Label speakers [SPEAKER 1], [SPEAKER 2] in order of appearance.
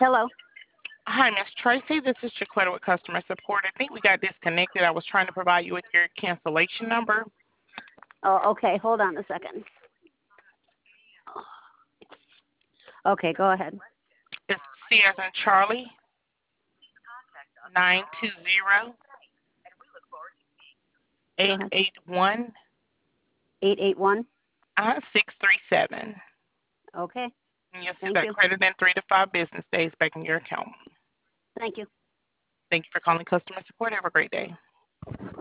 [SPEAKER 1] Hello.
[SPEAKER 2] Hi, Miss Tracy. This is Chiquetta with customer support. I think we got disconnected. I was trying to provide you with your cancellation number.
[SPEAKER 1] Oh, okay. Hold on a second. Okay, go ahead.
[SPEAKER 2] It's C as in Charlie, 920
[SPEAKER 1] Go
[SPEAKER 2] eight
[SPEAKER 1] ahead.
[SPEAKER 2] eight one
[SPEAKER 1] 881.
[SPEAKER 2] 637.
[SPEAKER 1] Okay.
[SPEAKER 2] And you'll see
[SPEAKER 1] Thank
[SPEAKER 2] that
[SPEAKER 1] you.
[SPEAKER 2] credit in 3 to 5 business days back in your account.
[SPEAKER 1] Thank you.
[SPEAKER 2] Thank you for calling customer support. Have a great day.